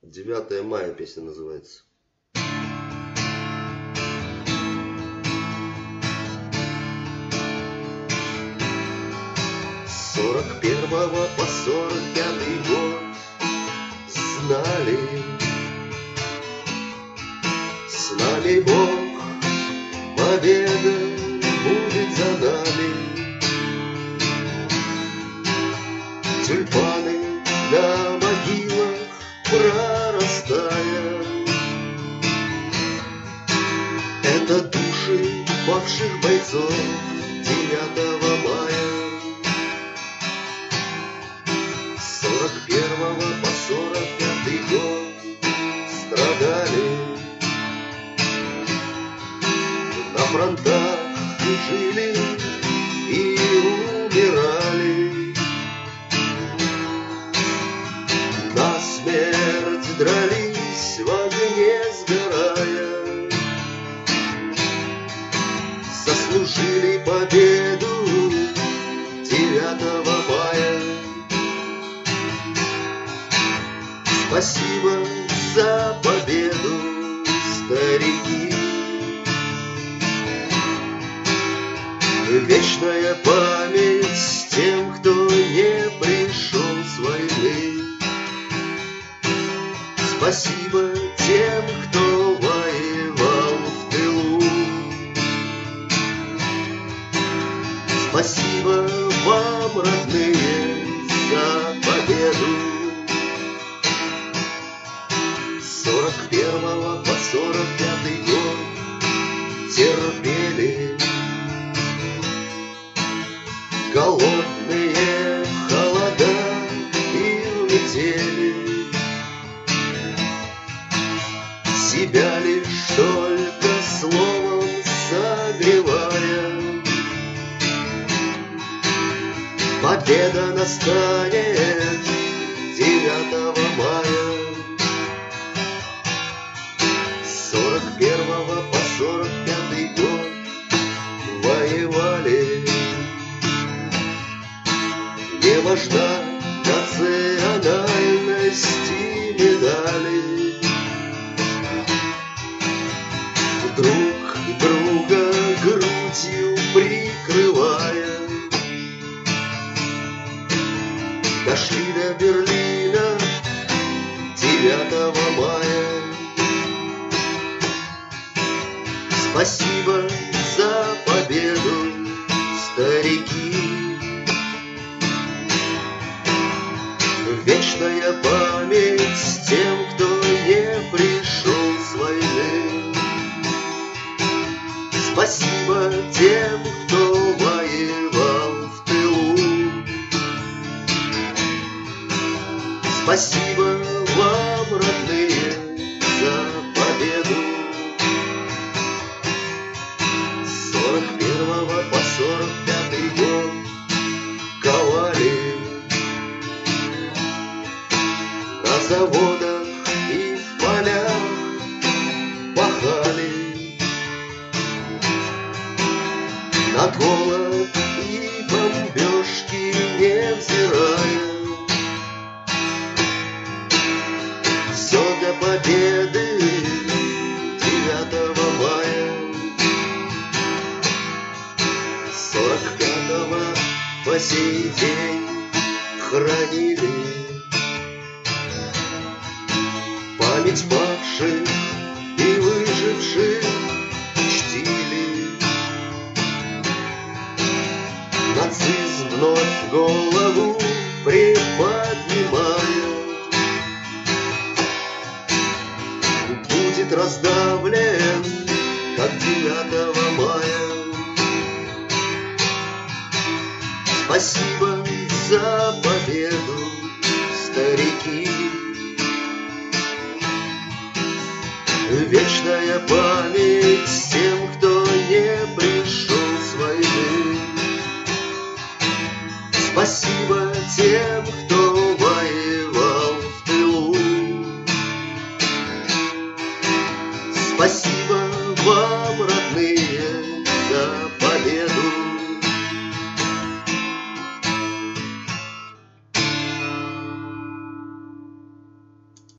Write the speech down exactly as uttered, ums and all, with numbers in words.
девятое мая песня называется. С сорок первого по сорок пятый год знали, с нами Бог, победа будет за нами. Тюльпаны на могилах прорастая, это души павших бойцов девятого мая. С сорок первого по сорок пятый год страдали, на фронтах жили и умирали. Насмерть дрались в огне сгорая, заслужили победу девятого мая. Спасибо за победу, старики. Вечная память тем, кто не пришел с войны. Спасибо тем, кто воевал в тылу. Спасибо вам, родные, за победу. С сорок первого по сорок пятый год терпели голодные холода и метели. Себя лишь только словом согревая, победа настанет девятого мая. С сорок первого по сорок пятый год воевали. Не важна национальность и медали, друг друга грудью прикрывая, дошли до Берлина девятого мая. Спасибо за победу, старики. Вечная память тем, кто не пришел с войны. Спасибо тем, кто воевал в тылу. Спасибо вам, родные, за победу. С сорок первого по сорок пятый год ковали на заводах и в полях, пахали на голод и бомбежки невзирая. Все для победы девятого мая. С сорок пятого по сей день хранили память павших и выживших, чтили. Нацизм вновь голову приподнимая, будет раздавлен, как девятого мая. Спасибо за победу, старики. Вечная память тем,